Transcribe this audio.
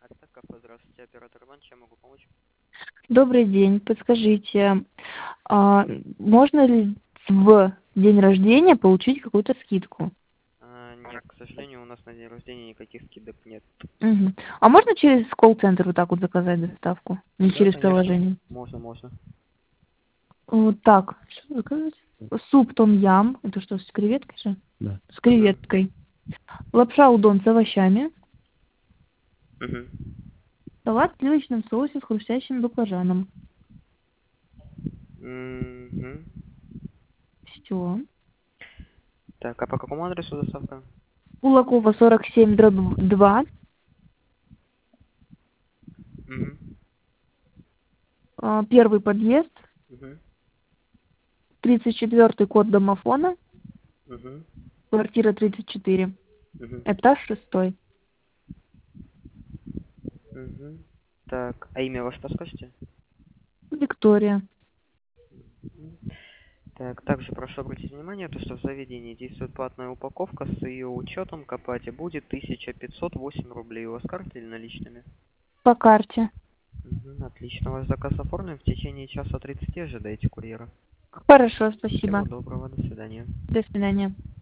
Так, здравствуйте, оператор Иван, чем могу помочь? Добрый день. Подскажите, можно ли в день рождения получить какую-то скидку? Нет, к сожалению, у нас на день рождения никаких скидок нет. Мгм. А можно через колл-центр вот так вот заказать доставку? Не Да, через конечно. приложение? Можно. Вот так. Что заказать? Суп том-ям. Это что, с креветкой же? Да. С Угу. креветкой. Лапша удон с овощами. Угу. Салат в сливочном соусе с хрустящим баклажаном. Угу. Все. Так, а по какому адресу доставка? Кулакова 47/2. Угу. Первый подъезд. Угу. 34-й код домофона. Угу. Квартира 34. Угу. Этаж 6. Угу. Так, а имя ваше подскажете? Виктория. Мгм. Так, также прошу обратить внимание, то, что в заведении действует платная упаковка, с ее учетом к оплате будет 1508 рублей. У вас карты или наличными? По карте. Отлично, ваш заказ оформлен. В течение часа 30 ожидайте курьера. Хорошо, Всего спасибо. доброго, до свидания. До свидания.